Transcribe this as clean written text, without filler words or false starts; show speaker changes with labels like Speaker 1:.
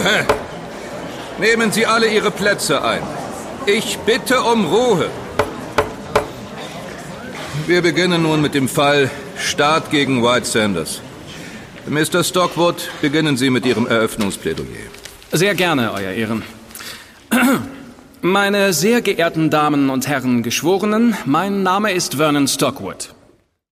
Speaker 1: Ruhe! Nehmen Sie alle Ihre Plätze ein. Ich bitte um Ruhe. Wir beginnen nun mit dem Fall Staat gegen White Sanders. Mr. Stockwood, beginnen Sie mit Ihrem Eröffnungsplädoyer.
Speaker 2: Sehr gerne, Euer Ehren. Meine sehr geehrten Damen und Herren Geschworenen, mein Name ist Vernon Stockwood.